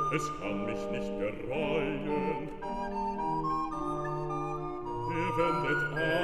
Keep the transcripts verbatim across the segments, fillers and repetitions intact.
es kann mich nicht gereuen. Er wendet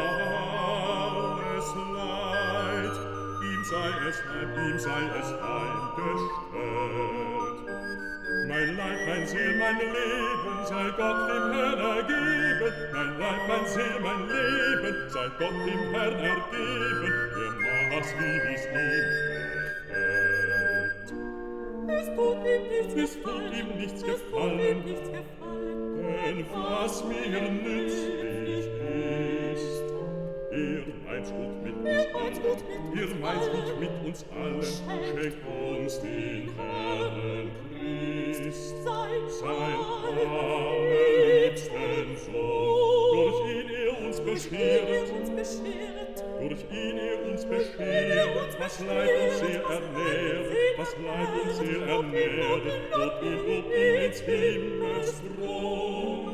alles Leid, ihm sei es heim, ihm sei es heimgestellt. Mein Leib, mein Seel, mein Leben sei Gott dem Herrn ergeben. Mein Leib, mein Seel, mein Leben sei Gott dem Herrn ergeben. Er mach's, wie es ihm gefällt. Es tut ihm nichts Es tut ihm nichts gefallen, denn was mir nützlich ist, er meint's gut mit uns allen, er meint's gut mit uns allen, schenkt uns den Herrn Christ, sein allerliebsten Sohn. Durch ihn er uns beschert, durch ihn er uns beschert, was Leib und Seel ernährt, was Leib und Seel ernährt, ob ihn, ob ihn ins Himmels Thron.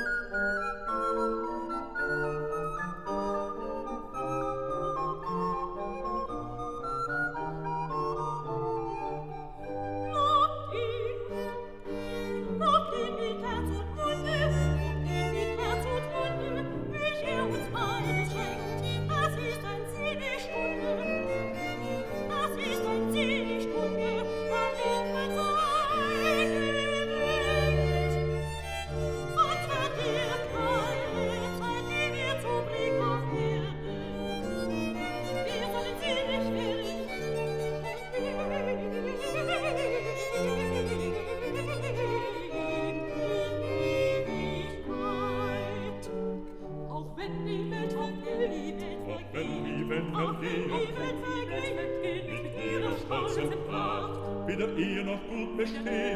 Will er ihr noch gut besteht,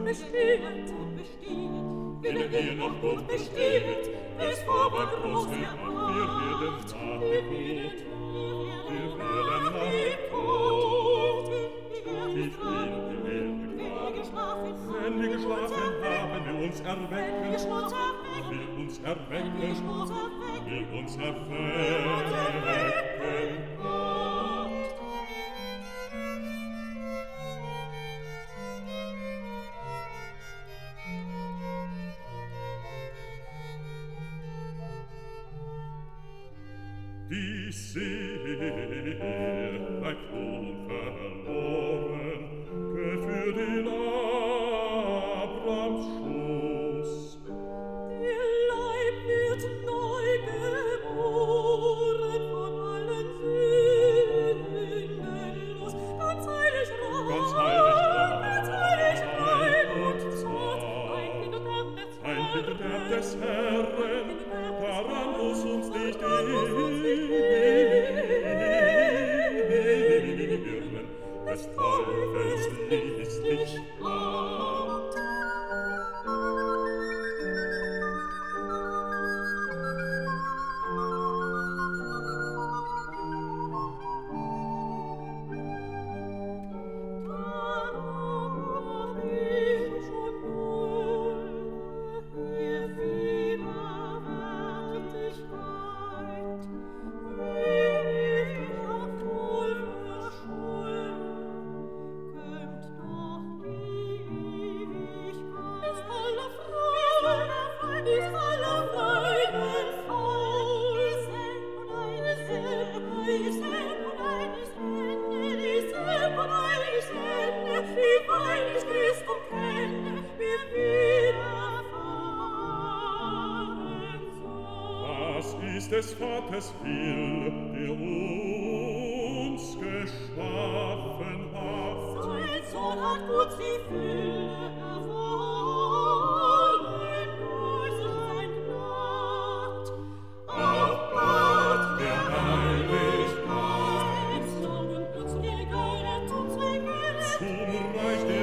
will er ihr noch gut besteht, es war groß der Mann, wir werden nachgeholt, wir werden nachgeholt, ich bin begraben, wenn wir geschlafen haben, will uns erwecken, will uns erwecken, will uns erwecken, die Seele bleibt unverloren, für den Abrams Schoß. Der Leib wird neu geboren, von allen Sünden los, ganz heilig rein, ganz heilig rein, ganz heilig rein und zart, ein Kind und Erb des ein Kind und Erb des Herren, daran muss uns nicht irren, des Teufels listig Art. Des Vaters will, der uns geschaffen hat. Sein Sohn hat gut sie Fülle erworben durch sein Gnad. Auch Gott, der Heiligkeit, uns Lohn und uns gegönnet, uns vergönnet, zum Reich der